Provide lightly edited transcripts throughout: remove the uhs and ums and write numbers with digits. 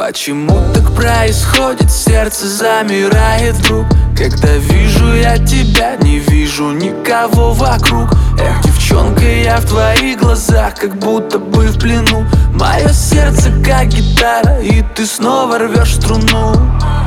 Почему так происходит? Сердце замирает вдруг, когда вижу я тебя, не вижу никого вокруг. Эх, девчонка, я в твоих глазах, как будто бы в плену. Мое сердце как гитара, и ты снова рвешь струну.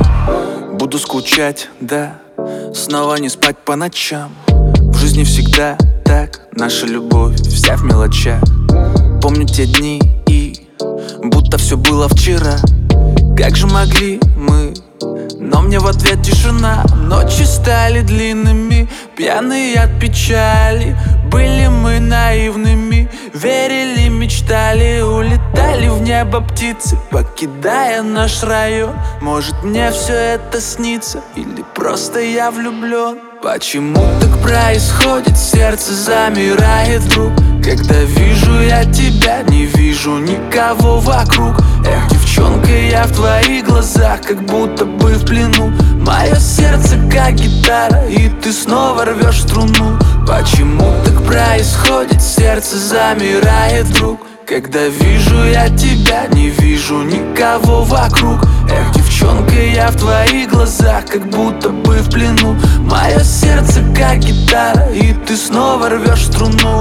Буду скучать, да, снова не спать по ночам. В жизни всегда так, наша любовь вся в мелочах. Помню те дни и будто все было вчера. Как же могли мы? Но мне в ответ тишина. Ночи стали длинными, пьяные от печали. Были мы наивными, верили, мечтали. Улетали в небо птицы, покидая наш район. Может, мне все это снится, или просто я влюблен? Почему так происходит? Сердце замирает вдруг, когда вижу я тебя, не вижу никого вокруг. Эх, девчонка, я в твоих глазах, как будто бы в плену. Мое сердце как гитара, и ты снова рвешь струну. Почему так происходит? Сердце замирает вдруг, когда вижу я тебя, не вижу никого вокруг. Эх, девчонка, я в твоих глазах, как будто бы в плену. Мое сердце как гитара, и ты снова рвешь струну.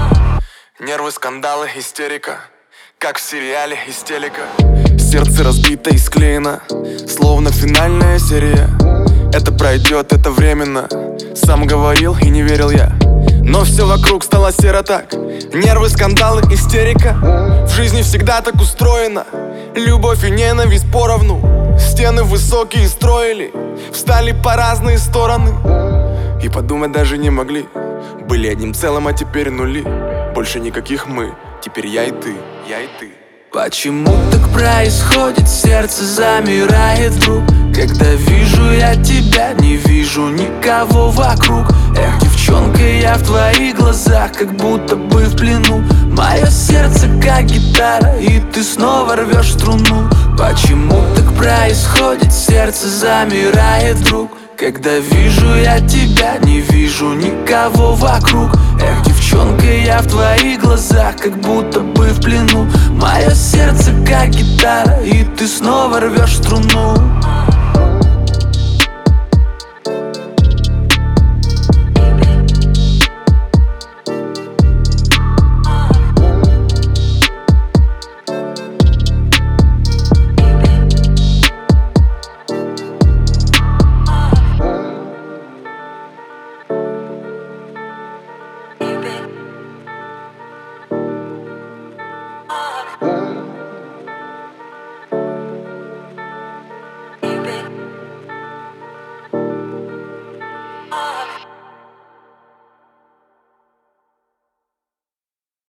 Нервы, скандалы, истерика, как в сериале из телека. Сердце разбито и склеено, словно финальная серия. Это пройдет, это временно, сам говорил и не верил я. Но все вокруг стало серо так. Нервы, скандалы, истерика. В жизни всегда так устроено. Любовь и ненависть поровну. Стены высокие строили, встали по разные стороны. И подумать даже не могли. Были одним целым, а теперь нули. Больше никаких мы, теперь я и ты, я и ты. Почему так происходит? Сердце замирает вдруг, когда вижу я тебя, не вижу никого вокруг. Эх, девчонка, я в твоих глазах, как будто бы в плену. Мое сердце как гитара, и ты снова рвешь струну. Почему так происходит? Сердце замирает вдруг, когда вижу я тебя, не вижу никого вокруг. Эх, девчонка, я в твоих глазах, как будто бы в плену. Мое сердце как гитара, и ты снова рвешь струну.